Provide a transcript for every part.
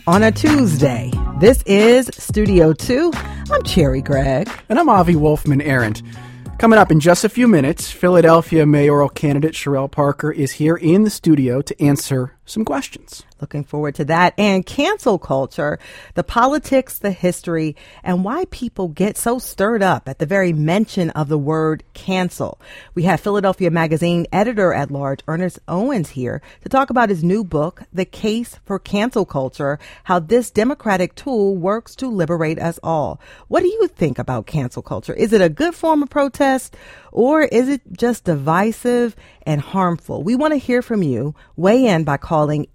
on a Tuesday. This is Studio 2. I'm Cherry Gregg. And I'm Avi Wolfman-Arent. Coming up in just a few minutes, Philadelphia mayoral candidate Cherelle Parker is here in the studio to answer some questions. Looking forward to that. And cancel culture, the politics, the history, and why people get so stirred up at the very mention of the word cancel. We have Philadelphia Magazine editor-at-large Ernest Owens here to talk about his new book, The Case for Cancel Culture, how this democratic tool works to liberate us all. What do you think about cancel culture? Is it a good form of protest, or is it just divisive and harmful? We want to hear from you. Weigh in by calling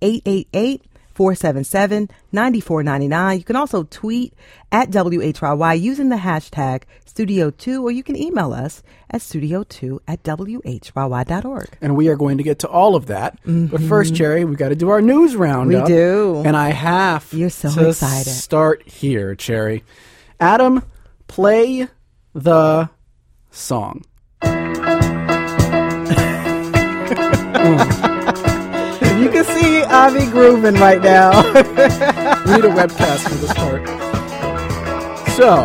888-477-9499. You can also tweet at WHYY using the hashtag Studio2, or you can email us at studio2@whyy.org. And we are going to get to all of that. Mm-hmm. But first, Cherry, we've got to do our news roundup. We do. And I have You're so to excited. Start here, Cherry. Adam, play the song. You can see Avi grooving right now. We need a webcast for this part. So,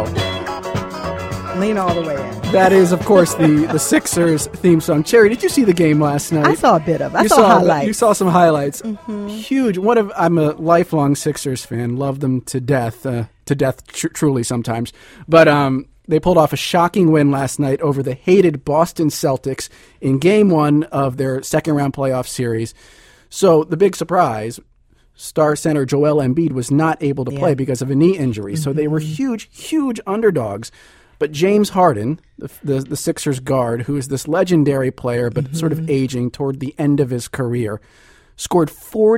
lean all the way in. That is, of course, the Sixers theme song. Cherry, did you see the game last night? I saw a bit of it. I saw highlights. You saw some highlights. Mm-hmm. Huge. I'm a lifelong Sixers fan. Love them to death. Truly sometimes. But they pulled off a shocking win last night over the hated Boston Celtics in Game 1 of their second-round playoff series. So the big surprise, star center Joel Embiid was not able to play because of a knee injury. Mm-hmm. So they were huge underdogs. But James Harden, the Sixers guard, who is this legendary player but sort of aging toward the end of his career, scored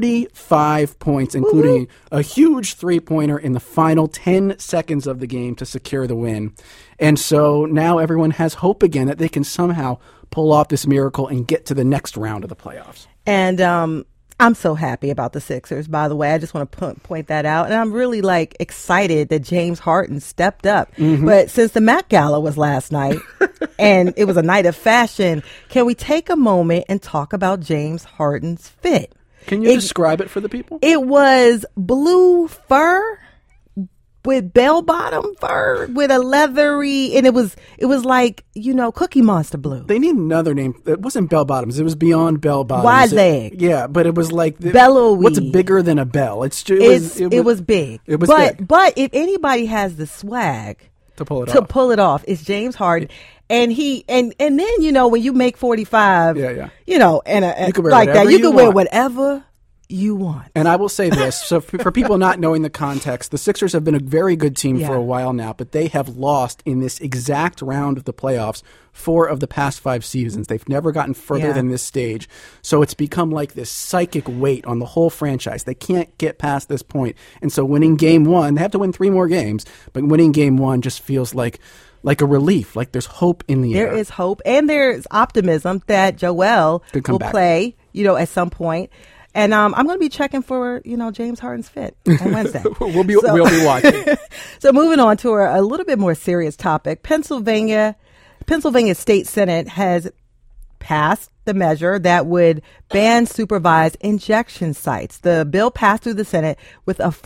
45 points, including a huge three-pointer in the final 10 seconds of the game to secure the win. And so now everyone has hope again that they can somehow pull off this miracle and get to the next round of the playoffs. And I'm so happy about the Sixers, by the way. I just want to point that out. And I'm really excited that James Harden stepped up. Mm-hmm. But since the Met Gala was last night and it was a night of fashion, can we take a moment and talk about James Harden's fit? Can you describe it for the people? It was blue fur with bell-bottom fur with a leathery, and it was like, Cookie Monster blue. They need another name. It wasn't bell-bottoms. It was beyond bell-bottoms. Wide leg. Yeah, but it was like bellowy. What's bigger than a bell? It was big. It was big. But if anybody has the swag to pull it off, it's James Harden. And then when you make 45, and you can wear like that, you can wear whatever you want. And I will say this, so for people not knowing the context, the Sixers have been a very good team for a while now, but they have lost in this exact round of the playoffs 4 of the past 5 seasons. They've never gotten further than this stage. So it's become like this psychic weight on the whole franchise. They can't get past this point. And so winning Game 1, they have to win 3 more games, but winning Game 1 just feels like a relief, like there's hope in the air. There is hope, and there's optimism that Joel will play, at some point. And I'm going to be checking for, James Harden's fit on Wednesday. we'll be watching. So moving on to a little bit more serious topic. Pennsylvania State Senate has passed the measure that would ban supervised injection sites. The bill passed through the Senate with a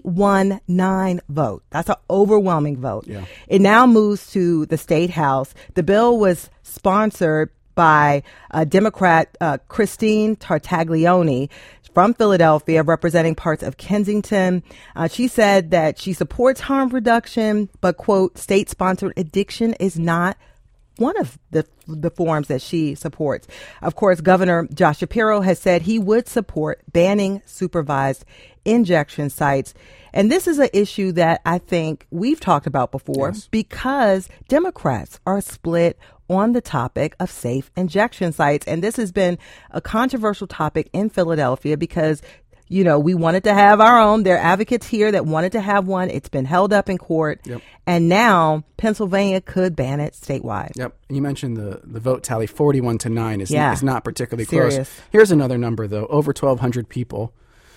41-9 vote. That's an overwhelming vote. Yeah. It now moves to the State House. The bill was sponsored by Democrat Christine Tartaglione from Philadelphia, representing parts of Kensington. She said that she supports harm reduction, but, quote, state-sponsored addiction is not one of the forms that she supports. Of course, Governor Josh Shapiro has said he would support banning supervised injection sites. And this is an issue that I think we've talked about before because Democrats are split on the topic of safe injection sites. And this has been a controversial topic in Philadelphia because, we wanted to have our own. There are advocates here that wanted to have one. It's been held up in court. Yep. And now Pennsylvania could ban it statewide. Yep. You mentioned the vote tally, 41-9 is not particularly serious. Close. Here's another number, though. Over 1,200 people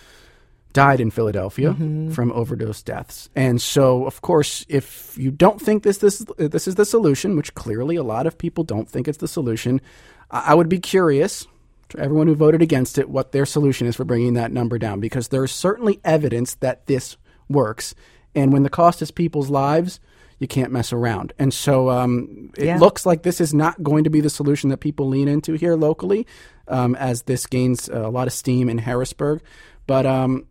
died in Philadelphia from overdose deaths. And so, of course, if you don't think this is the solution, which clearly a lot of people don't think it's the solution, I would be curious to everyone who voted against it what their solution is for bringing that number down, because there's certainly evidence that this works. And when the cost is people's lives, you can't mess around. And so it looks like this is not going to be the solution that people lean into here locally, as this gains a lot of steam in Harrisburg. But,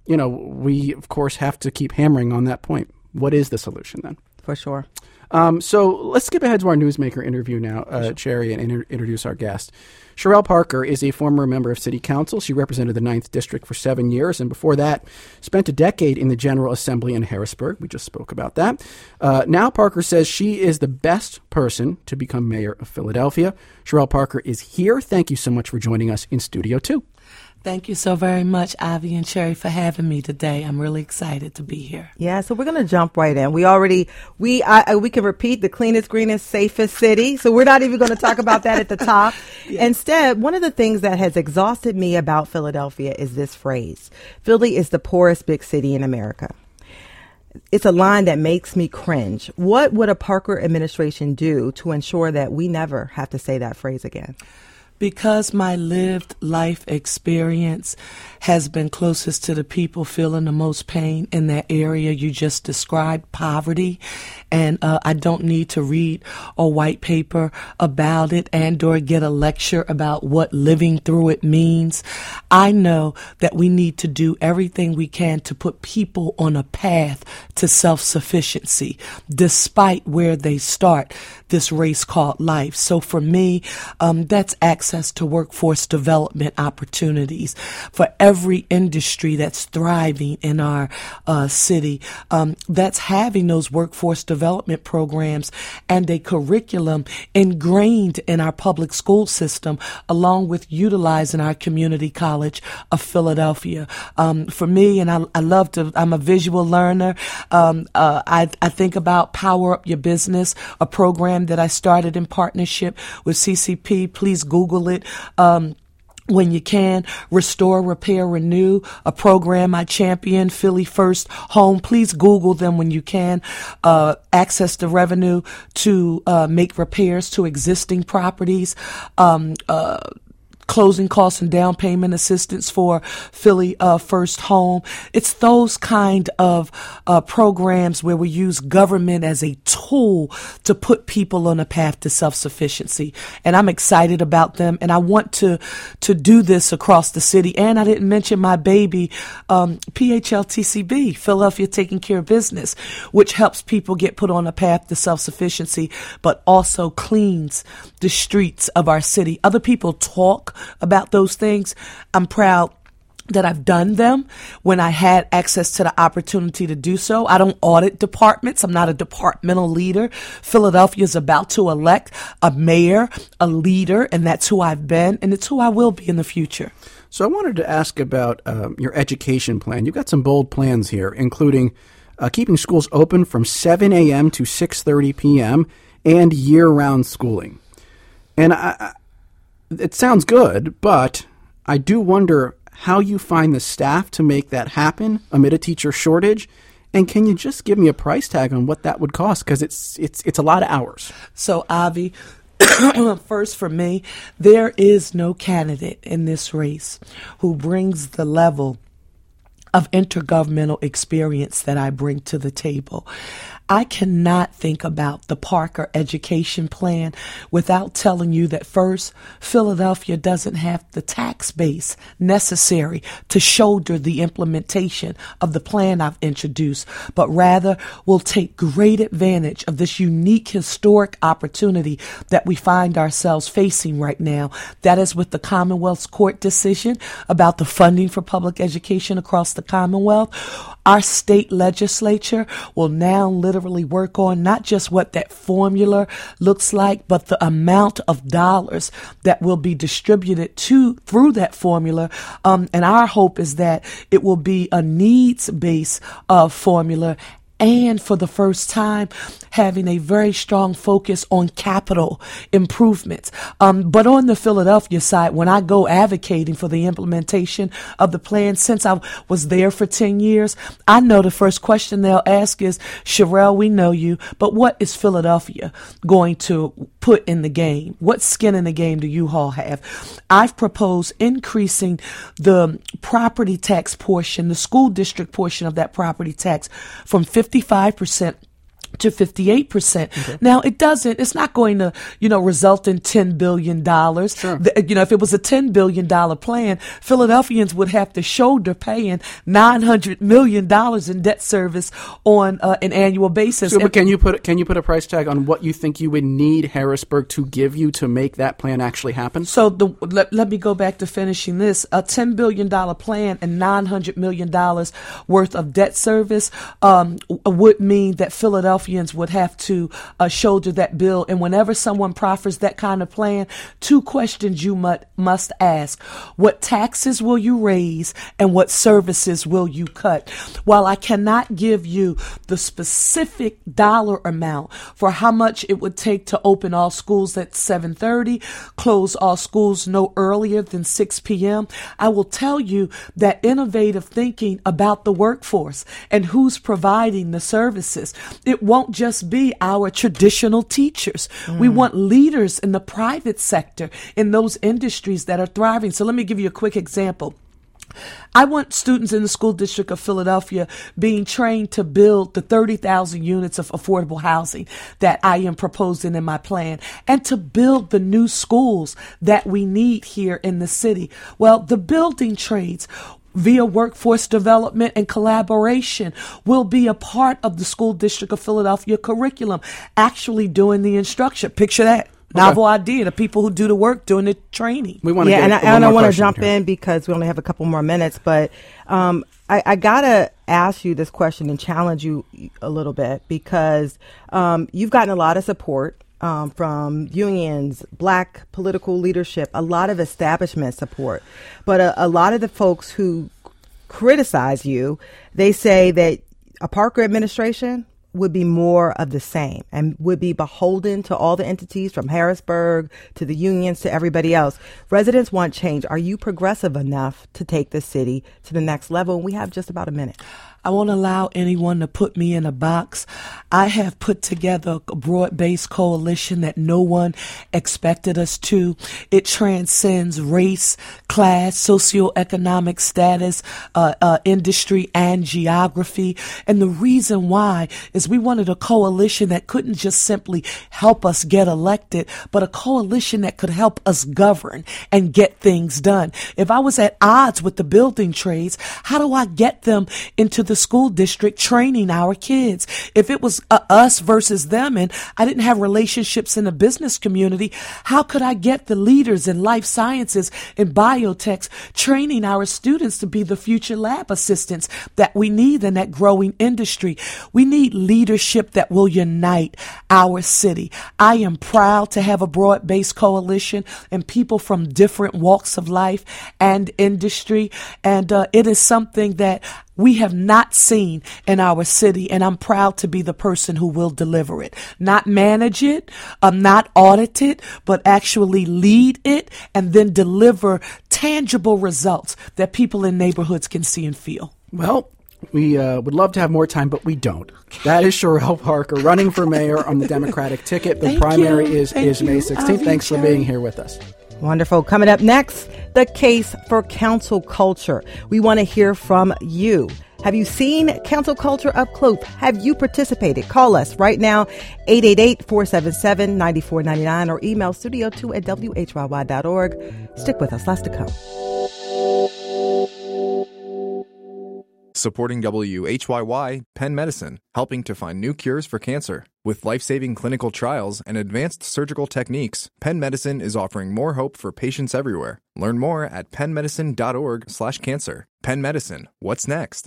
we, of course, have to keep hammering on that point. What is the solution then? For sure. So let's skip ahead to our newsmaker interview now, Cherry, and introduce our guest. Sherelle Parker is a former member of City Council. She represented the 9th District for 7 years, and before that, spent a decade in the General Assembly in Harrisburg. We just spoke about that. Now Parker says she is the best person to become mayor of Philadelphia. Sherelle Parker is here. Thank you so much for joining us in Studio 2. Thank you so very much, Ivy and Cherry, for having me today. I'm really excited to be here. Yeah, so we're going to jump right in. We can repeat the cleanest, greenest, safest city. So we're not even going to talk about that at the top. Yeah. Instead, one of the things that has exhausted me about Philadelphia is this phrase: Philly is the poorest big city in America. It's a line that makes me cringe. What would a Parker administration do to ensure that we never have to say that phrase again? Because my lived life experience has been closest to the people feeling the most pain in that area you just described, poverty, and I don't need to read a white paper about it and or get a lecture about what living through it means. I know that we need to do everything we can to put people on a path to self-sufficiency, despite where they start this race called life. So for me, that's access to workforce development opportunities for every industry that's thriving in our city. That's having those workforce development programs and a curriculum ingrained in our public school system, along with utilizing our community college of Philadelphia. For me, and I'm a visual learner. I think about Power Up Your Business, a program that I started in partnership with CCP. Please Google it. When you can. Restore, Repair, Renew, a program I champion. Philly First Home. Please Google them when you can. Access the revenue to make repairs to existing properties. Closing costs and down payment assistance for Philly First Home. It's those kind of programs where we use government as a tool to put people on a path to self-sufficiency. And I'm excited about them. And I want to do this across the city. And I didn't mention my baby, PHLTCB, Philadelphia Taking Care of Business, which helps people get put on a path to self-sufficiency, but also cleans the streets of our city. Other people talk about those things. I'm proud that I've done them when I had access to the opportunity to do so. I don't audit departments. I'm not a departmental leader. Philadelphia is about to elect a mayor, a leader, and that's who I've been, and it's who I will be in the future. So I wanted to ask about your education plan. You've got some bold plans here, including keeping schools open from 7 a.m. to 6:30 p.m. and year-round schooling. And it sounds good, but I do wonder how you find the staff to make that happen amid a teacher shortage. And can you just give me a price tag on what that would cost? Because it's a lot of hours. So, Avi, first for me, there is no candidate in this race who brings the level of intergovernmental experience that I bring to the table. I cannot think about the Parker education plan without telling you that first, Philadelphia doesn't have the tax base necessary to shoulder the implementation of the plan I've introduced, but rather will take great advantage of this unique historic opportunity that we find ourselves facing right now. That is with the Commonwealth's court decision about the funding for public education across the Commonwealth. Our state legislature will now literally work on not just what that formula looks like, but the amount of dollars that will be distributed through that formula. And our hope is that it will be a needs-based formula and for the first time, having a very strong focus on capital improvements. But on the Philadelphia side, when I go advocating for the implementation of the plan, since I was there for 10 years, I know the first question they'll ask is, Sherelle, we know you, but what is Philadelphia going to put in the game? What skin in the game do you all have? I've proposed increasing the property tax portion, the school district portion of that property tax from 55% to 58%. Okay. Now, it's not going to, result in $10 billion. Sure. If it was a $10 billion plan, Philadelphians would have to shoulder paying $900 million in debt service on an annual basis. So, but can you put a price tag on what you think you would need Harrisburg to give you to make that plan actually happen? So let me go back to finishing this. A $10 billion plan and $900 million worth of debt service would mean that Philadelphia would have to shoulder that bill. And whenever someone proffers that kind of plan, two questions you must ask. What taxes will you raise and what services will you cut? While I cannot give you the specific dollar amount for how much it would take to open all schools at 7:30, close all schools no earlier than 6 p.m., I will tell you that innovative thinking about the workforce and who's providing the services, it won't just be our traditional teachers. We want leaders in the private sector in those industries that are thriving. So let me give you a quick example. I want students in the school district of Philadelphia being trained to build the 30,000 units of affordable housing that I am proposing in my plan, and to build the new schools that we need here in the city. Well, the building trades, via workforce development and collaboration, will be a part of the school district of Philadelphia curriculum, actually doing the instruction. Picture that. Novel idea. The people who do the work doing the training. We want to and I don't want to jump in because we only have a couple more minutes, but I gotta ask you this question and challenge you a little bit, because you've gotten a lot of support from unions, Black political leadership, a lot of establishment support. But a lot of the folks who criticize you, they say that a Parker administration would be more of the same and would be beholden to all the entities from Harrisburg to the unions to everybody else. Residents want change. Are you progressive enough to take the city to the next level? We have just about a minute. I won't allow anyone to put me in a box. I have put together a broad-based coalition that no one expected us to. It transcends race, class, socioeconomic status, industry, and geography. And the reason why is we wanted a coalition that couldn't just simply help us get elected, but a coalition that could help us govern and get things done. If I was at odds with the building trades, how do I get them into the school district training our kids? If it was us versus them and I didn't have relationships in the business community, how could I get the leaders in life sciences and biotechs training our students to be the future lab assistants that we need in that growing industry? We need leadership that will unite our city. I am proud to have a broad-based coalition and people from different walks of life and industry, and it is something that we have not seen in our city, and I'm proud to be the person who will deliver it. Not manage it, not audit it, but actually lead it and then deliver tangible results that people in neighborhoods can see and feel. Well, we would love to have more time, but we don't. That is Sherelle Parker running for mayor on the Democratic ticket. The primary is May 16th. Thanks for being here with us. Wonderful. Coming up next, the case for council culture. We want to hear from you. Have you seen council culture up close? Have you participated? Call us right now, 888-477-9499, or email studio2@whyy.org. Stick with us. Lots to come. Supporting WHYY, Penn Medicine, helping to find new cures for cancer. With life-saving clinical trials and advanced surgical techniques, Penn Medicine is offering more hope for patients everywhere. Learn more at pennmedicine.org/cancer. Penn Medicine, what's next?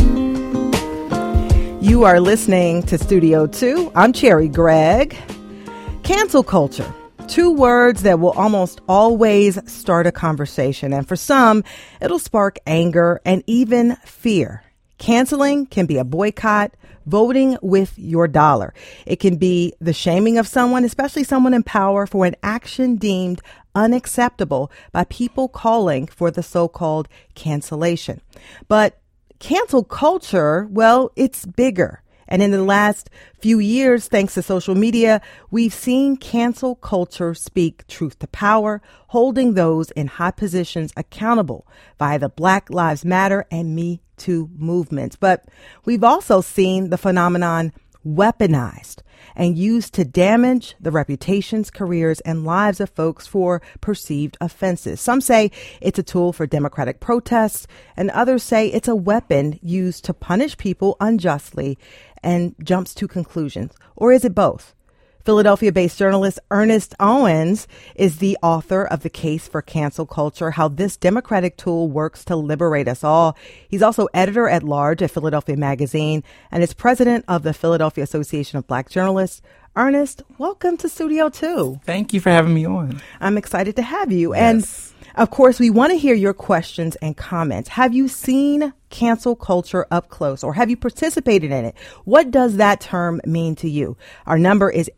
You are listening to Studio 2. I'm Cherry Gregg. Cancel culture. Two words that will almost always start a conversation. And for some, it'll spark anger and even fear. Canceling can be a boycott, voting with your dollar. It can be the shaming of someone, especially someone in power, for an action deemed unacceptable by people calling for the so-called cancellation. But cancel culture, well, it's bigger. And in the last few years, thanks to social media, we've seen cancel culture speak truth to power, holding those in high positions accountable via the Black Lives Matter and Me Too movements. But we've also seen the phenomenon weaponized and used to damage the reputations, careers, and lives of folks for perceived offenses. Some say it's a tool for democratic protests, and others say it's a weapon used to punish people unjustly and jumps to conclusions. Or is it both? Philadelphia-based journalist Ernest Owens is the author of The Case for Cancel Culture, How This Democratic Tool Works to Liberate Us All. He's also editor-at-large at Philadelphia Magazine and is president of the Philadelphia Association of Black Journalists. Ernest, welcome to Studio 2. Thank you for having me on. I'm excited to have you. Yes. And of course, we want to hear your questions and comments. Have you seen cancel culture up close, or have you participated in it? What does that term mean to you? Our number is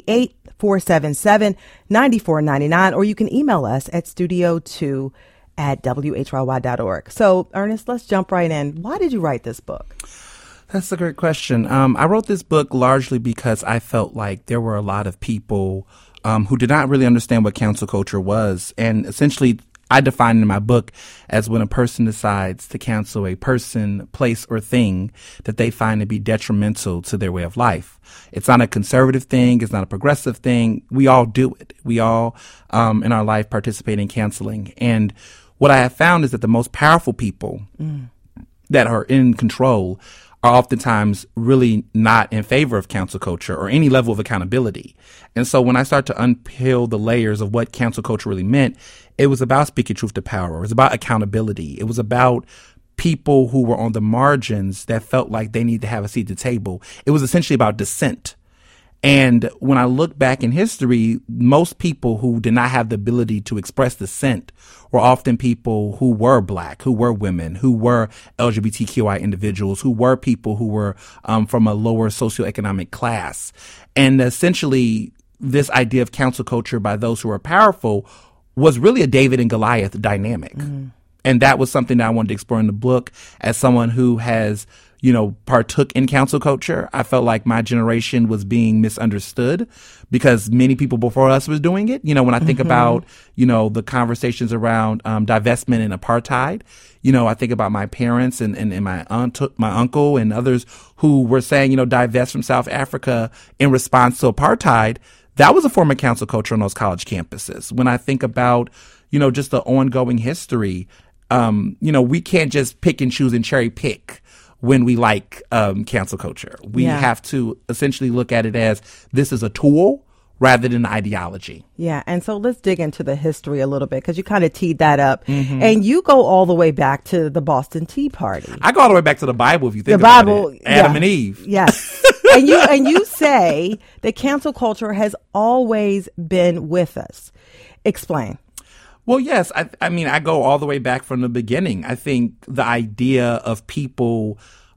888-477-9499, or you can email us at studio2@whry.org. So, Ernest, let's jump right in. Why did you write this book? That's a great question. I wrote this book largely because I felt like there were a lot of people who did not really understand what cancel culture was. And essentially, I define it in my book as when a person decides to cancel a person, place, or thing that they find to be detrimental to their way of life. It's not a conservative thing. It's not a progressive thing. We all do it. We all, in our life, participate in canceling. And what I have found is that the most powerful people that are in control are oftentimes really not in favor of cancel culture or any level of accountability. And so when I start to unpeel the layers of what cancel culture really meant, it was about speaking truth to power. It was about accountability. It was about people who were on the margins that felt like they needed to have a seat at the table. It was essentially about dissent. And when I look back in history, most people who did not have the ability to express dissent were often people who were Black, who were women, who were LGBTQI individuals, who were people who were from a lower socioeconomic class. And essentially, this idea of cancel culture by those who are powerful was really a David and Goliath dynamic. And that was something that I wanted to explore in the book as someone who has partook in cancel culture. I felt like my generation was being misunderstood because many people before us was doing it. When I think about, the conversations around divestment and apartheid, I think about my parents and my uncle and others who were saying, divest from South Africa in response to apartheid. That was a form of cancel culture on those college campuses. When I think about, just the ongoing history, we can't just pick and choose and cherry pick when we like cancel culture. We have to essentially look at it as this is a tool rather than an ideology. Yeah, and so let's dig into the history a little bit because you kind of teed that up. And you go all the way back to the Boston Tea Party. I go all the way back to the Bible if you think about it. Adam and Eve. Yes. and you say that cancel culture has always been with us. Explain. Well, yes. I mean, I go all the way back from the beginning. I think the idea of people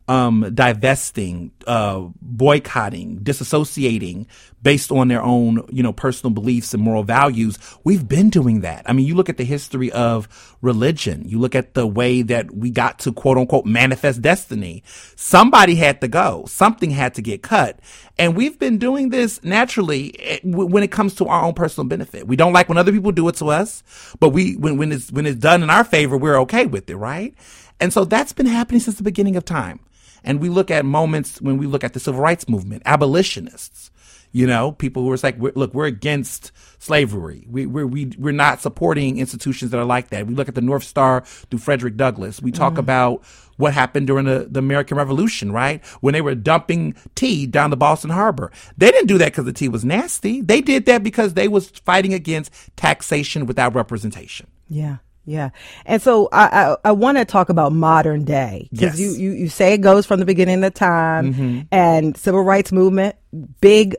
divesting, boycotting, disassociating based on their own, personal beliefs and moral values. We've been doing that. I mean, you look at the history of religion. You look at the way that we got to quote unquote manifest destiny. Somebody had to go. Something had to get cut. And we've been doing this naturally when it comes to our own personal benefit. We don't like when other people do it to us, but when it's done in our favor, we're okay with it, right? And so that's been happening since the beginning of time. And we look at moments when we look at the civil rights movement, abolitionists, people who are like, we're against slavery. We're not supporting institutions that are like that. We look at the North Star through Frederick Douglass. We talk about what happened during the American Revolution, right? When they were dumping tea down the Boston Harbor. They didn't do that because the tea was nasty. They did that because they was fighting against taxation without representation. Yeah. Yeah. And so I want to talk about modern day because you say it goes from the beginning of time and civil rights movement, big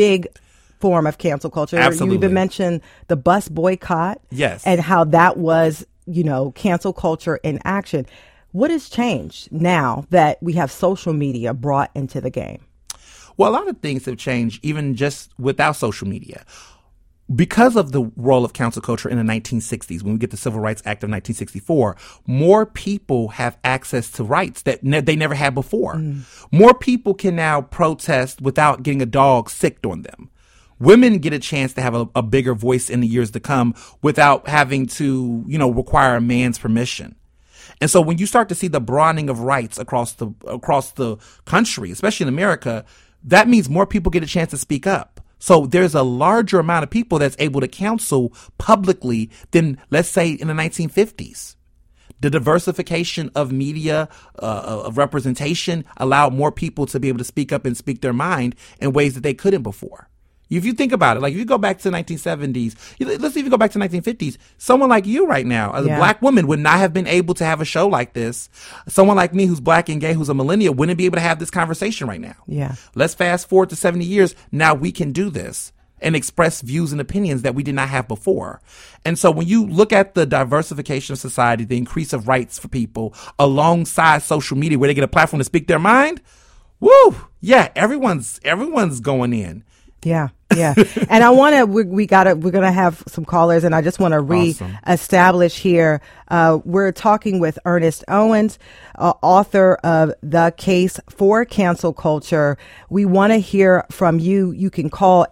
form of cancel culture. Absolutely. You even mentioned the bus boycott. Yes. And how that was, cancel culture in action. What has changed now that we have social media brought into the game? Well, a lot of things have changed, even just without social media. Because of the role of cancel culture in the 1960s, when we get the Civil Rights Act of 1964, more people have access to rights that they never had before. More people can now protest without getting a dog sicked on them. Women get a chance to have a bigger voice in the years to come without having to, require a man's permission. And so when you start to see the broadening of rights across the country, especially in America, that means more people get a chance to speak up. So there's a larger amount of people that's able to counsel publicly than, let's say, in the 1950s. The diversification of media, of representation, allowed more people to be able to speak up and speak their mind in ways that they couldn't before. If you think about it, like if you go back to the 1970s, let's even go back to the 1950s, someone like you right now, as a black woman, would not have been able to have a show like this. Someone like me who's black and gay, who's a millennial, wouldn't be able to have this conversation right now. Yeah. Let's fast forward to 70 years. Now we can do this and express views and opinions that we did not have before. And so when you look at the diversification of society, the increase of rights for people alongside social media where they get a platform to speak their mind, woo, yeah, everyone's going in. Yeah. And we're going to have some callers, and I just want to reestablish here. We're talking with Ernest Owens, author of The Case for Cancel Culture. We want to hear from you. You can call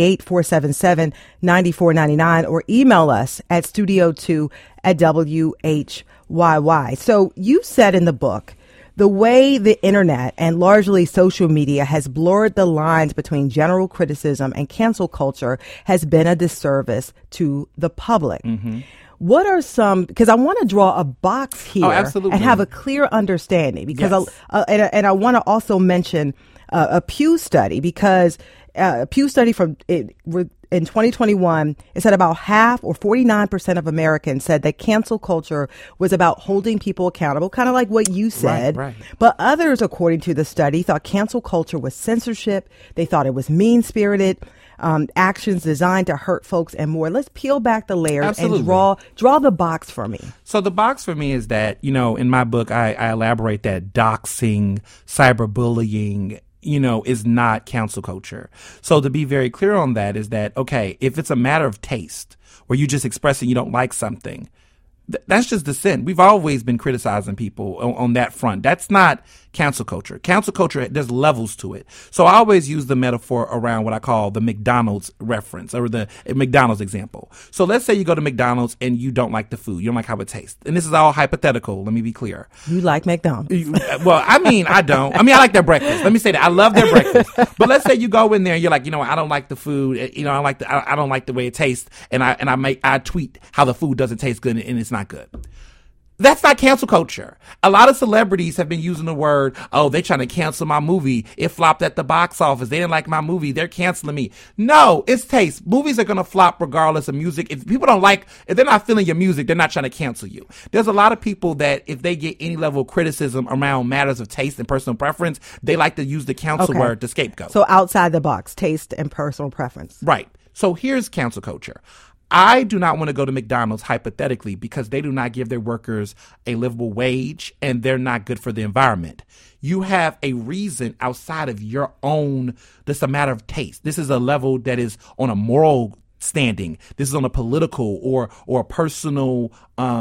888-477-9499 or email us at studio2@WHYY. So you said in the book, the way the internet and largely social media has blurred the lines between general criticism and cancel culture has been a disservice to the public. Mm-hmm. What are some, because I want to draw a box here and have a clear understanding, because and I want to also mention a Pew study, because a Pew study in 2021, it said about half, or 49% of Americans said that cancel culture was about holding people accountable, kind of like what you said. Right. But others, according to the study, thought cancel culture was censorship. They thought it was mean-spirited, actions designed to hurt folks, and more. Let's peel back the layers and draw the box for me. So the box for me is that, in my book, I elaborate that doxing, cyberbullying, is not cancel culture. So to be very clear on that is that, okay, if it's a matter of taste, where you just expressing you don't like something, that's just dissent. We've always been criticizing people on that front. That's not cancel culture. Cancel culture, there's levels to it. So I always use the metaphor around what I call the McDonald's reference, or the McDonald's example. So let's say you go to McDonald's and you don't like the food. You don't like how it tastes. And this is all hypothetical. Let me be clear. You like McDonald's? Well, I don't. I like their breakfast. Let me say that. I love their breakfast. But let's say you go in there and you're like, I don't like the food. I don't like the way it tastes. And I tweet how the food doesn't taste good and it's not good. That's not cancel culture. A lot of celebrities have been using the word, they're trying to cancel my movie. It flopped at the box office. They didn't like my movie. They're canceling me. No, it's taste. Movies are going to flop regardless of music. If they're not feeling your music, they're not trying to cancel you. There's a lot of people that if they get any level of criticism around matters of taste and personal preference, they like to use the cancel word to scapegoat. So outside the box, taste and personal preference. Right. So here's cancel culture. I do not want to go to McDonald's hypothetically because they do not give their workers a livable wage and they're not good for the environment. You have a reason outside of your own. This is a matter of taste. This is a level that is on a moral standing. This is on a political or a personal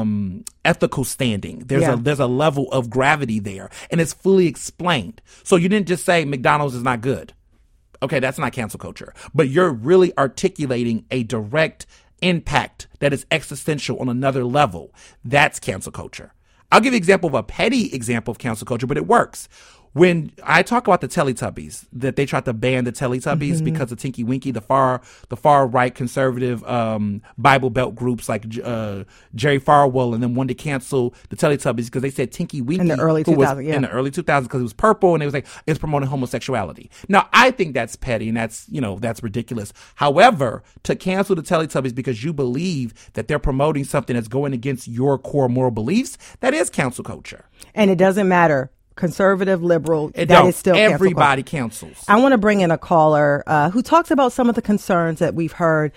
ethical standing. There's a level of gravity there, and it's fully explained. So you didn't just say McDonald's is not good. Okay, that's not cancel culture. But you're really articulating a direct impact that is existential on another level. That's cancel culture. I'll give you an example of a petty example of cancel culture, but it works. When I talk about the Teletubbies, that they tried to ban the Teletubbies because of Tinky Winky, the far right conservative Bible Belt groups like Jerry Falwell, and then wanted to cancel the Teletubbies because they said Tinky Winky in the early 2000s, in the early 2000s because it was purple and it was like it's promoting homosexuality. Now I think that's petty and that's ridiculous. However, to cancel the Teletubbies because you believe that they're promoting something that's going against your core moral beliefs, that is cancel culture. And it doesn't matter. Conservative, liberal, is still everybody cancels. I want to bring in a caller who talks about some of the concerns that we've heard.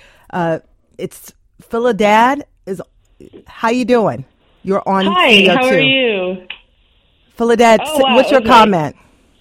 It's Philadad. How you doing? You're on. Hi, CO2. How are you? Philadet, what's your comment?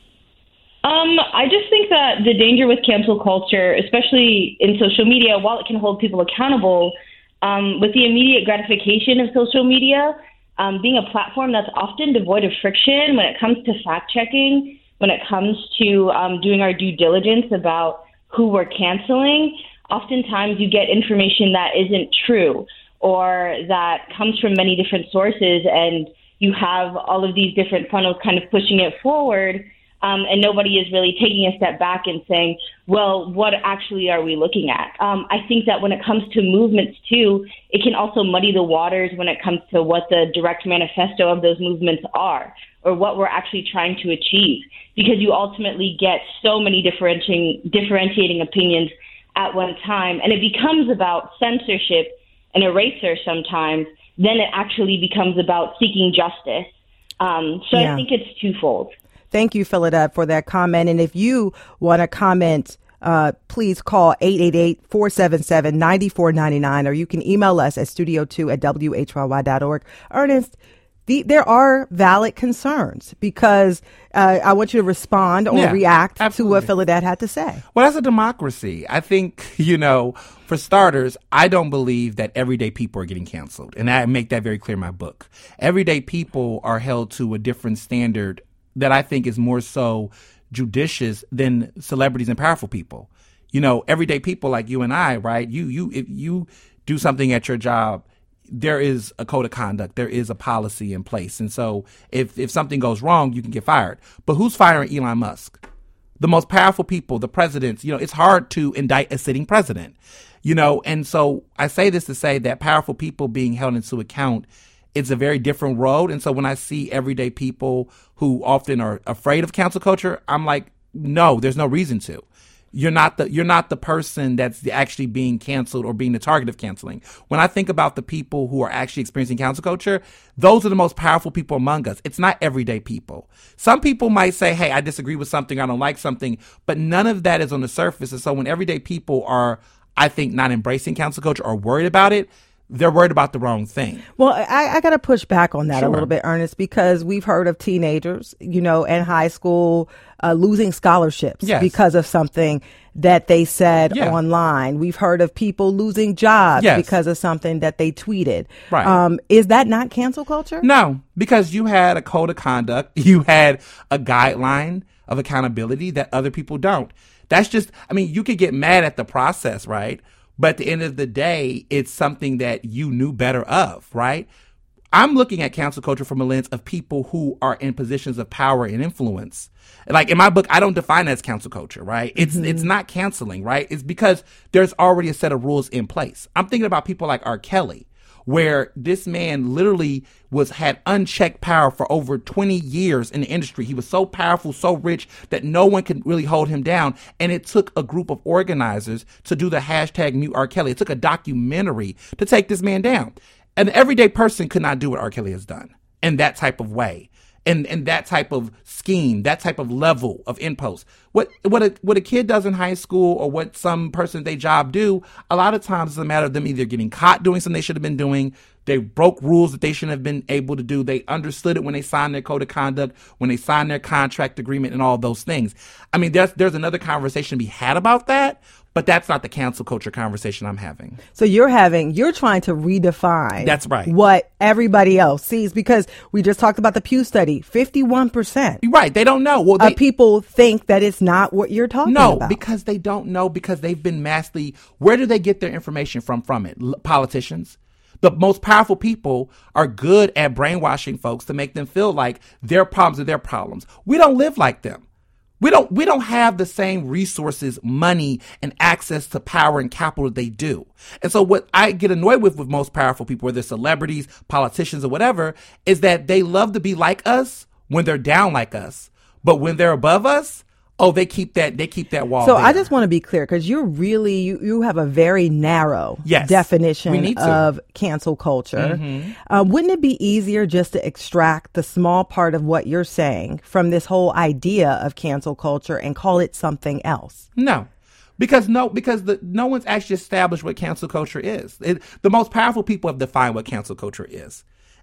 I just think that the danger with cancel culture, especially in social media, while it can hold people accountable, with the immediate gratification of social media, being a platform that's often devoid of friction when it comes to fact-checking, when it comes to doing our due diligence about who we're canceling, oftentimes you get information that isn't true or that comes from many different sources, and you have all of these different funnels kind of pushing it forward. And nobody is really taking a step back and saying, well, what actually are we looking at? I think that when it comes to movements, too, it can also muddy the waters when it comes to what the direct manifesto of those movements are or what we're actually trying to achieve, because you ultimately get so many differentiating opinions at one time. And it becomes about censorship and erasure sometimes. Then it actually becomes about seeking justice. I think it's twofold. Thank you, Philadet, for that comment. And if you want to comment, please call 888-477-9499, or you can email us at studio2@whry.org. Ernest, there are valid concerns because I want you to respond or react to what Philadet had to say. Well, that's a democracy. I think, for starters, I don't believe that everyday people are getting canceled. And I make that very clear in my book. Everyday people are held to a different standard that I think is more so judicious than celebrities and powerful people. Everyday people like you and I, right? If you do something at your job, there is a code of conduct. There is a policy in place. And so if something goes wrong, you can get fired. But who's firing Elon Musk? The most powerful people, the presidents. It's hard to indict a sitting president, and so I say this to say that powerful people being held into account, it's a very different road. And so when I see everyday people who often are afraid of cancel culture, I'm like, no, there's no reason to. You're not the person that's actually being canceled or being the target of canceling. When I think about the people who are actually experiencing cancel culture, those are the most powerful people among us. It's not everyday people. Some people might say, hey, I disagree with something, I don't like something, but none of that is on the surface. And so when everyday people are, I think, not embracing cancel culture or worried about it, they're worried about the wrong thing. Well, I got to push back on that a little bit, Ernest, because we've heard of teenagers, in high school losing scholarships because of something that they said online. We've heard of people losing jobs because of something that they tweeted. Right. Is that not cancel culture? No, because you had a code of conduct. You had a guideline of accountability that other people don't. That's just, you could get mad at the process, right? But at the end of the day, it's something that you knew better of, right? I'm looking at cancel culture from a lens of people who are in positions of power and influence. Like in my book, I don't define it as cancel culture, right? It's not canceling, right? It's because there's already a set of rules in place. I'm thinking about people like R. Kelly, where this man literally had unchecked power for over 20 years in the industry. He was so powerful, so rich that no one could really hold him down. And it took a group of organizers to do the hashtag Mute R. Kelly. It took a documentary to take this man down. An everyday person could not do what R. Kelly has done in that type of way. And that type of scheme, that type of level of impost. What a kid does in high school or what some person at their job do, a lot of times it's a matter of them either getting caught doing something they should have been doing, they broke rules that they shouldn't have been able to do, they understood it when they signed their code of conduct, when they signed their contract agreement and all those things. There's another conversation to be had about that, but that's not the cancel culture conversation I'm having. So you're trying to redefine that's right. what everybody else sees, because we just talked about the Pew study, 51%. Right, they don't know. Well, people think that it's not what you're talking about. No, because they don't know, because they've been massively, where do they get their information from it? Politicians. The most powerful people are good at brainwashing folks to make them feel like their problems are their problems. We don't live like them. We don't have the same resources, money, and access to power and capital that they do. And so what I get annoyed with most powerful people, whether they're celebrities, politicians, or whatever, is that they love to be like us when they're down like us. But when they're above us, they keep that wall So there. I just want to be clear, because you're really, you have a very narrow definition of cancel culture. Mm-hmm. Wouldn't it be easier just to extract the small part of what you're saying from this whole idea of cancel culture and call it something else? No. Because no one's actually established what cancel culture is. The most powerful people have defined what cancel culture is.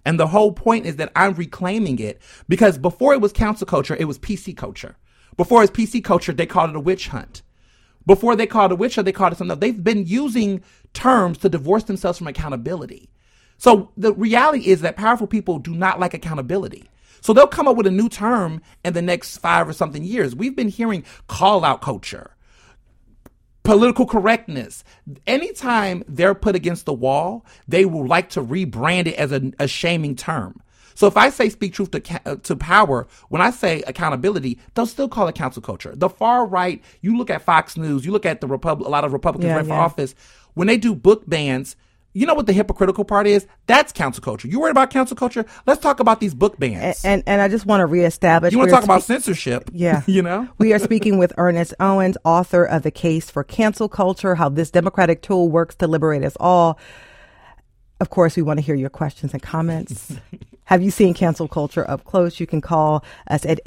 And the whole point is that I'm reclaiming it, because before it was cancel culture, it was PC culture. Before it was PC culture, they called it a witch hunt. Before they called it a witch hunt, they called it something else. They've been using terms to divorce themselves from accountability. So the reality is that powerful people do not like accountability. So they'll come up with a new term in the next 5 or something years. We've been hearing call out culture, political correctness. Anytime they're put against the wall, they will like to rebrand it as a shaming term. So if I say speak truth to power, when I say accountability, they'll still call it cancel culture. The far right, you look at Fox News, you look at a lot of Republicans running for office, when they do book bans, you know what the hypocritical part is? That's cancel culture. You worried about cancel culture? Let's talk about these book bans. And I just want to reestablish. You want to talk about censorship? Yeah. You know? We are speaking with Ernest Owens, author of The Case for Cancel Culture, How This Democratic Tool Works to Liberate Us All. Of course, we want to hear your questions and comments. Have you seen cancel culture up close? You can call us at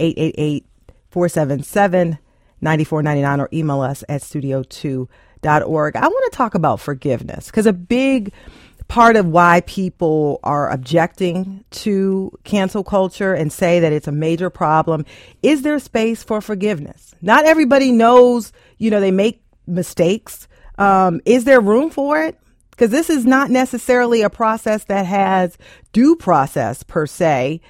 888-477-9499 or email us at studio2.org. I want to talk about forgiveness, because a big part of why people are objecting to cancel culture and say that it's a major problem is there space for forgiveness. Not everybody knows, they make mistakes. Is there room for it? Because this is not necessarily a process that has due process per se.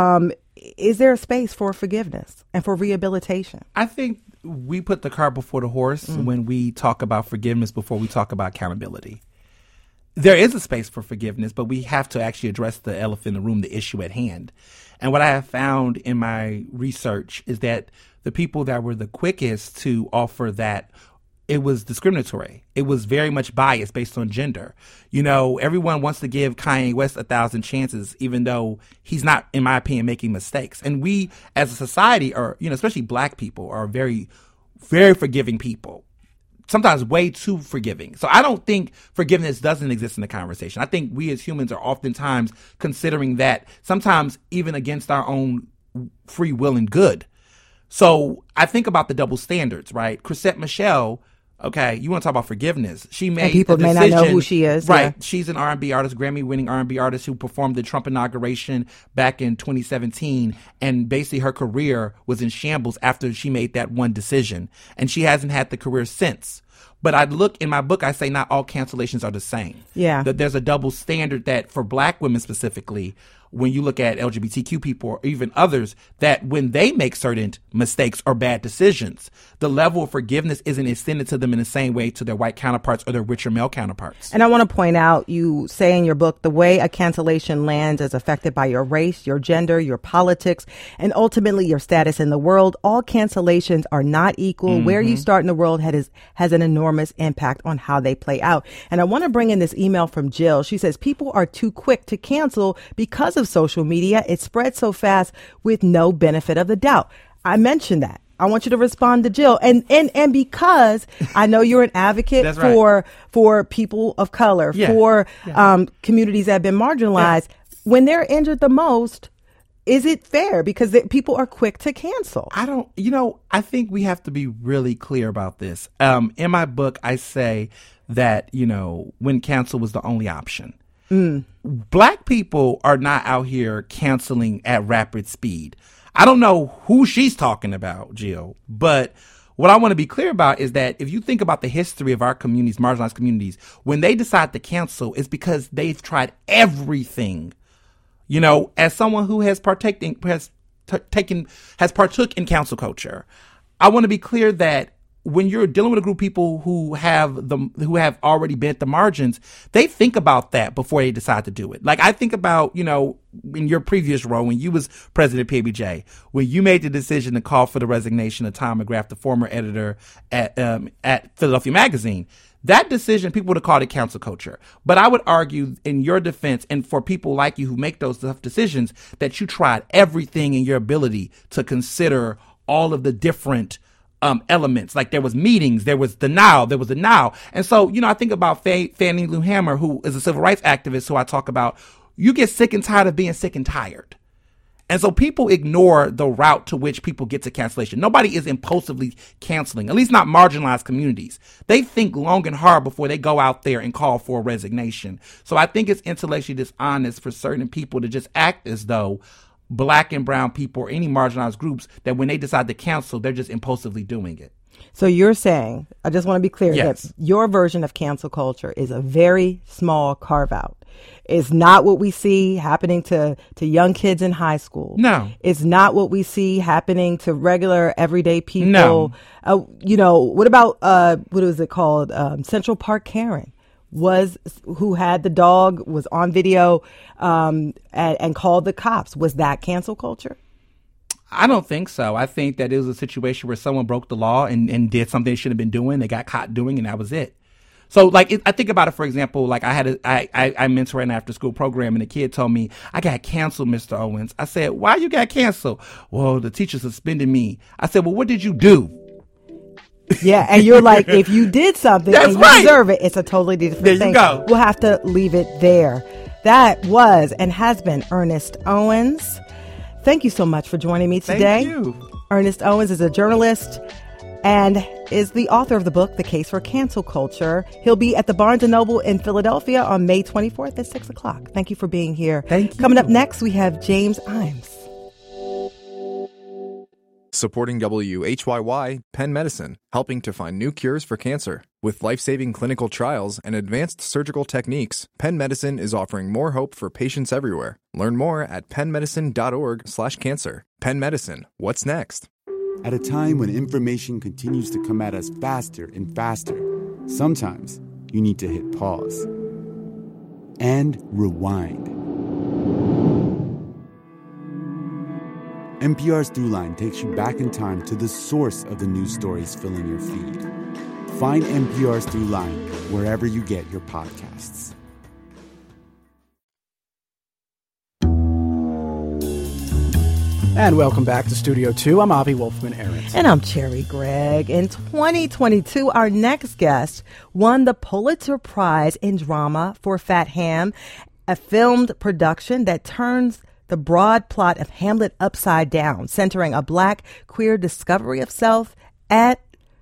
Is there a space for forgiveness and for rehabilitation? I think we put the cart before the horse when we talk about forgiveness before we talk about accountability. There is a space for forgiveness, but we have to actually address the elephant in the room, the issue at hand. And what I have found in my research is that the people that were the quickest to offer that, it was discriminatory. It was very much biased based on gender. Everyone wants to give Kanye West 1,000 chances, even though he's not, in my opinion, making mistakes. And we, as a society, are, especially Black people, are very, very forgiving people. Sometimes way too forgiving. So I don't think forgiveness doesn't exist in the conversation. I think we as humans are oftentimes considering that, sometimes even against our own free will and good. So I think about the double standards, right? Chrisette Michele, okay, you want to talk about forgiveness. She made and people may not know who she is. Right. Yeah. She's an R&B artist, Grammy-winning R&B artist who performed the Trump inauguration back in 2017. And basically her career was in shambles after she made that one decision. And she hasn't had the career since. But I look in my book, I say not all cancellations are the same. Yeah. That there's a double standard that for Black women specifically, when you look at LGBTQ people or even others, that when they make certain mistakes or bad decisions, the level of forgiveness isn't extended to them in the same way to their white counterparts or their richer male counterparts. And I want to point out, you say in your book, the way a cancellation lands is affected by your race, your gender, your politics, and ultimately your status in the world. All cancellations are not equal. Mm-hmm. Where you start in the world has an enormous impact on how they play out. And I want to bring in this email from Jill. She says, people are too quick to cancel because of social media. It spreads so fast with no benefit of the doubt. I mentioned that. I want you to respond to Jill. And because I know you're an advocate for people of color, for communities that have been marginalized, when they're injured the most, is it fair? Because people are quick to cancel. I think we have to be really clear about this. In my book, I say that, when cancel was the only option. Black people are not out here canceling at rapid speed. I don't know who she's talking about, Jill, but what I want to be clear about is that if you think about the history of our communities, marginalized communities, when they decide to cancel, it's because they've tried everything. As someone who has partook in cancel culture, I want to be clear that when you're dealing with a group of people who have already been at the margins, they think about that before they decide to do it. Like I think about, in your previous role when you was president of PBJ, when you made the decision to call for the resignation of Tom McGrath, the former editor at Philadelphia Magazine. That decision, people would have called it cancel culture. But I would argue in your defense and for people like you who make those tough decisions that you tried everything in your ability to consider all of the different elements. Like there was meetings, there was denial. And so, I think about Fannie Lou Hamer, who is a civil rights activist who I talk about. You get sick and tired of being sick and tired. And so people ignore the route to which people get to cancellation. Nobody is impulsively canceling, at least not marginalized communities. They think long and hard before they go out there and call for a resignation. So I think it's intellectually dishonest for certain people to just act as though Black and brown people or any marginalized groups, that when they decide to cancel, they're just impulsively doing it. So you're saying, I just want to be clear, Yes. that your version of cancel culture is a very small carve out. It's not what we see happening to young kids in high school. No. It's not what we see happening to regular everyday people. No. What about, what was it called? Central Park Karen who had the dog, was on video, and called the cops. Was that cancel culture? I don't think so. I think that it was a situation where someone broke the law and did something they shouldn't have been doing. They got caught doing, and that was it. So, I think about it, for example, like I mentor an after school program, and a kid told me, I got canceled, Mr. Owens. I said, why you got canceled? Well, the teacher suspended me. I said, well, what did you do? Yeah, and you're like, if you did something That's and you right. deserve it, it's a totally different There you thing. go. We'll have to leave it there. That was and has been Ernest Owens. Thank you so much for joining me today. Thank you. Ernest Owens is a journalist and is the author of the book, The Case for Cancel Culture. He'll be at the Barnes & Noble in Philadelphia on May 24th at 6 o'clock. Thank you for being here. Thank you. Coming up next, we have James Imes. Supporting WHYY, Penn Medicine, helping to find new cures for cancer. With life-saving clinical trials and advanced surgical techniques, Penn Medicine is offering more hope for patients everywhere. Learn more at pennmedicine.org/cancer. Penn Medicine, what's next? At a time when information continues to come at us faster and faster, sometimes you need to hit pause and rewind. NPR's Throughline takes you back in time to the source of the news stories filling your feed. Find NPR's Throughline wherever you get your podcasts. And welcome back to Studio 2. I'm Avi Wolfman-Arent. And I'm Cherry Gregg. In 2022, our next guest won the Pulitzer Prize in Drama for Fat Ham, a filmed production that turns the broad plot of Hamlet upside down, centering a Black queer discovery of self at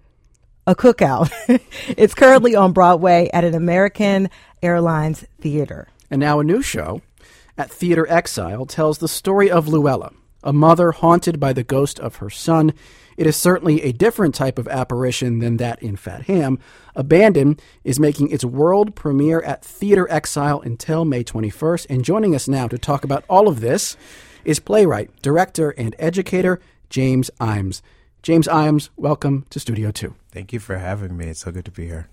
a cookout. It's currently on Broadway at an American Airlines theater. And now a new show at Theater Exile tells the story of Luella, a mother haunted by the ghost of her son. It is certainly a different type of apparition than that in Fat Ham. Abandon is making its world premiere at Theater Exile until May 21st. And joining us now to talk about all of this is playwright, director, and educator James Imes. James Imes, welcome to Studio 2. Thank you for having me. It's so good to be here.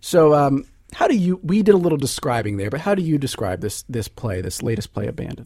So, how do you? We did a little describing there, but how do you describe this play, this latest play, Abandon?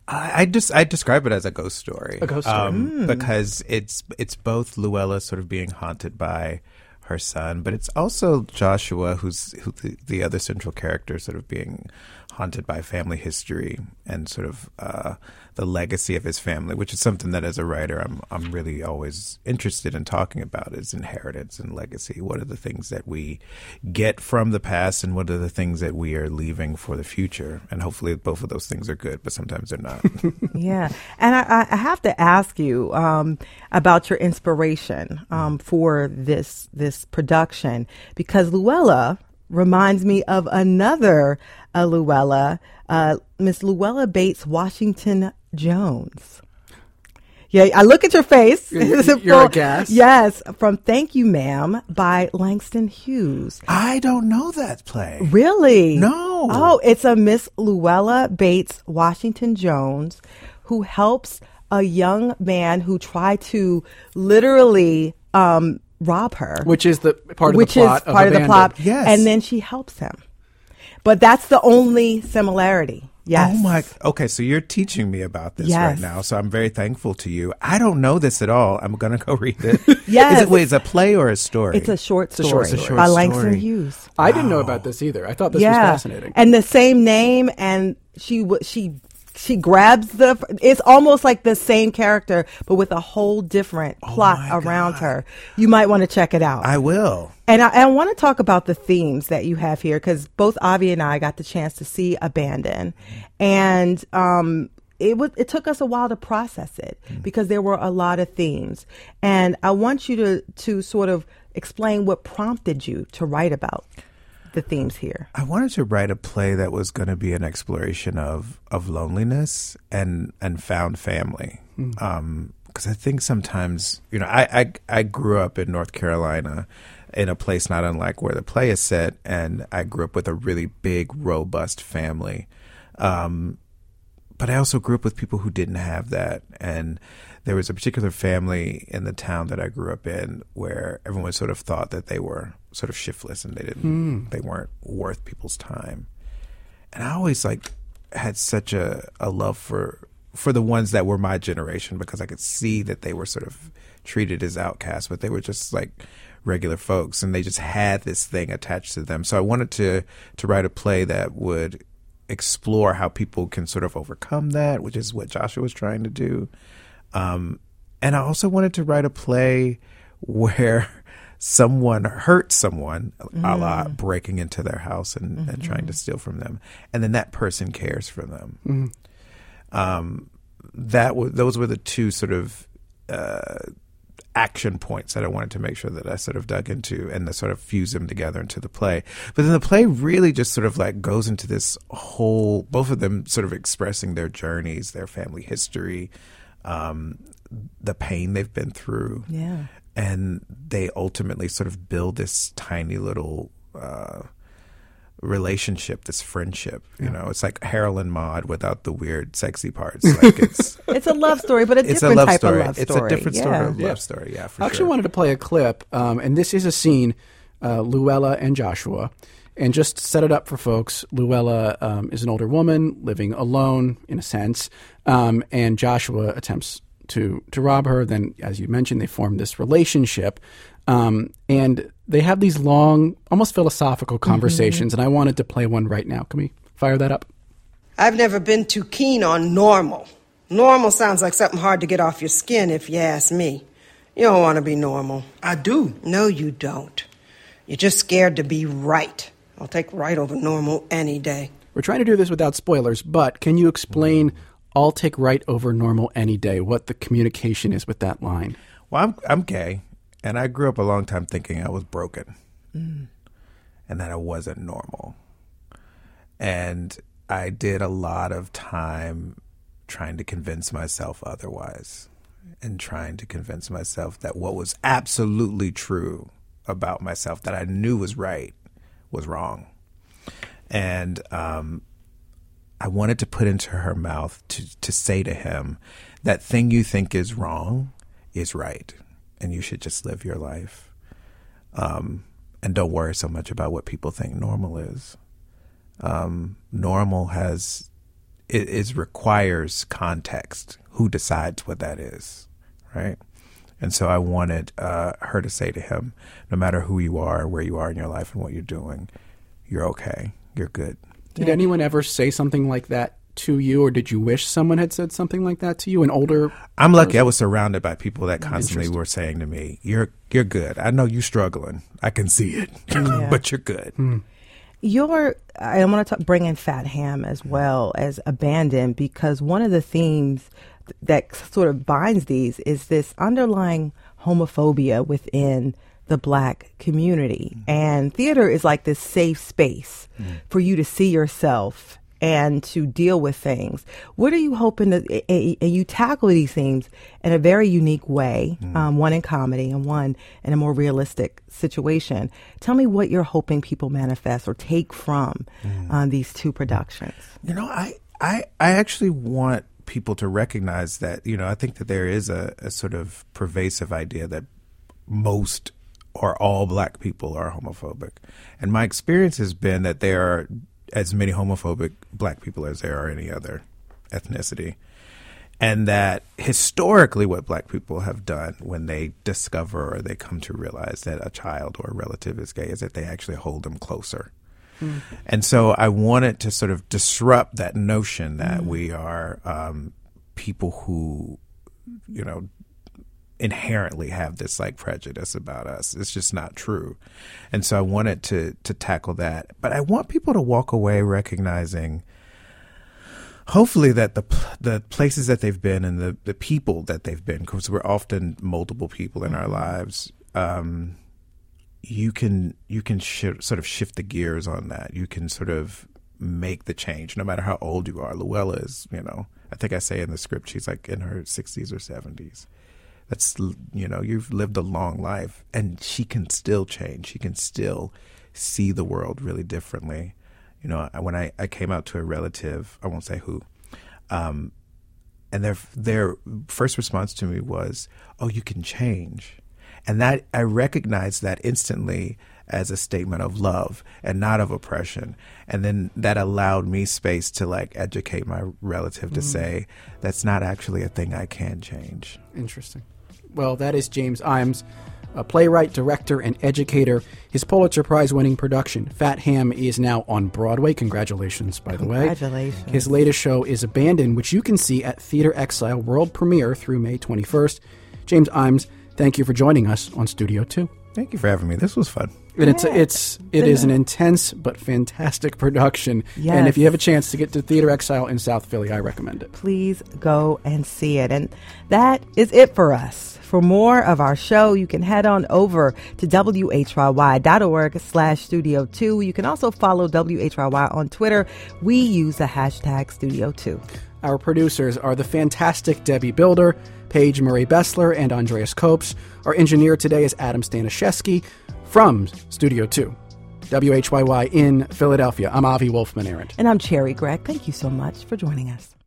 I describe it as a ghost story. A ghost story. Because it's both Luella sort of being haunted by her son, but it's also Joshua, who the other central character, sort of being haunted by family history and sort of the legacy of his family, which is something that as a writer I'm really always interested in talking about, is inheritance and legacy. What are the things that we get from the past, and what are the things that we are leaving for the future? And hopefully both of those things are good, but sometimes they're not. Yeah. And I have to ask you about your inspiration for this production, because Luella reminds me of another Luella, Miss Luella Bates Washington Jones. Yeah, I look at your face. You're aghast. Yes, from Thank You, Ma'am by Langston Hughes. I don't know that play. Really? No. Oh, it's a Miss Luella Bates Washington Jones who helps a young man who tried to literally rob her. Which is the part of Which the plot is part of the plot. Yes. And then she helps him. But that's the only similarity. Yes. Oh my. Okay, so you're teaching me about this Yes. right now, so I'm very thankful to you. I don't know this at all. I'm going to go read it. Yes. Is it a play or a story? It's a short story, short story. by Short Langston story. Hughes. I didn't know about this either. I thought this was fascinating. And the same name, and she grabs it's almost like the same character, but with a whole different plot my around God. her. You might want to check it out. I will. And I want to talk about the themes that you have here, because both Avi and I got the chance to see Abandon. And it took us a while to process it because there were a lot of themes. And I want you to sort of explain what prompted you to write about the themes here. I wanted to write a play that was going to be an exploration of loneliness and found family. Because I think sometimes, I grew up in North Carolina in a place not unlike where the play is set, and I grew up with a really big, robust family. But I also grew up with people who didn't have that. And there was a particular family in the town that I grew up in where everyone sort of thought that they were sort of shiftless and they weren't worth people's time. And I always had such a love for the ones that were my generation, because I could see that they were sort of treated as outcasts, but they were just like regular folks, and they just had this thing attached to them. So I wanted to write a play that would explore how people can sort of overcome that, which is what Joshua was trying to do. And I also wanted to write a play where someone hurt someone, a la breaking into their house and trying to steal from them, and then that person cares for them. Those were the two sort of action points that I wanted to make sure that I sort of dug into and to sort of fuse them together into the play. But then the play really just sort of goes into this whole, both of them sort of expressing their journeys, their family history, the pain they've been through. Yeah. And they ultimately sort of build this tiny little relationship, this friendship. It's like Harold and Maude without the weird, sexy parts. It's a love story, but a different type of love story. It's a different sort of love story. Yeah, for I actually wanted to play a clip, and this is a scene, Luella and Joshua. And just to set it up for folks, Luella is an older woman living alone, in a sense, and Joshua attempts to rob her. Then, as you mentioned, they form this relationship, and they have these long, almost philosophical conversations, and I wanted to play one right now. Can we fire that up? I've never been too keen on normal. Normal sounds like something hard to get off your skin, if you ask me. You don't want to be normal. I do. No, you don't. You're just scared to be right. I'll take right over normal any day. We're trying to do this without spoilers, but can you explain I'll take right over normal any day, what the communication is with that line? Well, I'm gay, and I grew up a long time thinking I was broken and that I wasn't normal. And I did a lot of time trying to convince myself otherwise, and trying to convince myself that what was absolutely true about myself that I knew was right was wrong. And I wanted to put into her mouth to say to him, that thing you think is wrong is right, and you should just live your life. And don't worry so much about what people think normal is. Normal requires context. Who decides what that is, right? And so I wanted her to say to him, no matter who you are, where you are in your life and what you're doing, you're okay. You're good. Did anyone ever say something like that to you, or did you wish someone had said something like that to you? An older I'm lucky. I was surrounded by people that constantly were saying to me, you're good. I know you're struggling. I can see it, but you're good. I want to bring in Fat Ham as well as Abandon, because one of the themes that sort of binds these is this underlying homophobia within the Black community. And theater is like this safe space for you to see yourself and to deal with things. What are you hoping to, and you tackle these themes in a very unique way, one in comedy and one in a more realistic situation. Tell me what you're hoping people manifest or take from these two productions. I actually want people to recognize that, I think that there is a sort of pervasive idea that most or all Black people are homophobic. And my experience has been that there are as many homophobic Black people as there are any other ethnicity. And that historically what Black people have done when they discover or they come to realize that a child or a relative is gay is that they actually hold them closer. And so I wanted to sort of disrupt that notion that we are people who, inherently have this prejudice about us. It's just not true. And so I wanted to tackle that. But I want people to walk away recognizing hopefully that the places that they've been and the people that they've been, because we're often multiple people in our lives, you can sort of shift the gears on that. You can sort of make the change, no matter how old you are. Luella is, I think I say in the script, she's like in her 60s or 70s. That's, you've lived a long life, and she can still change. She can still see the world really differently. When I came out to a relative, I won't say who, and their first response to me was, "Oh, you can change." And that I recognized that instantly as a statement of love and not of oppression. And then that allowed me space to educate my relative to say, that's not actually a thing I can change. Interesting. Well, that is James Imes, a playwright, director, and educator. His Pulitzer Prize-winning production, Fat Ham, is now on Broadway. Congratulations, by the way. Congratulations. His latest show is Abandon, which you can see at Theater Exile world premiere through May 21st. James Imes, thank you for joining us on Studio 2. Thank you for having me. This was fun. And it is an intense but fantastic production. Yes. And if you have a chance to get to Theater Exile in South Philly, I recommend it. Please go and see it. And that is it for us. For more of our show, you can head on over to whyY.org/Studio2. You can also follow WHYY on Twitter. We use the hashtag Studio2. Our producers are the fantastic Debbie Builder, Paige Murray Bessler, and Andreas Copes. Our engineer today is Adam Staniszewski from Studio 2. WHYY in Philadelphia. I'm Avi Wolfman-Arent. And I'm Cherry Gregg. Thank you so much for joining us.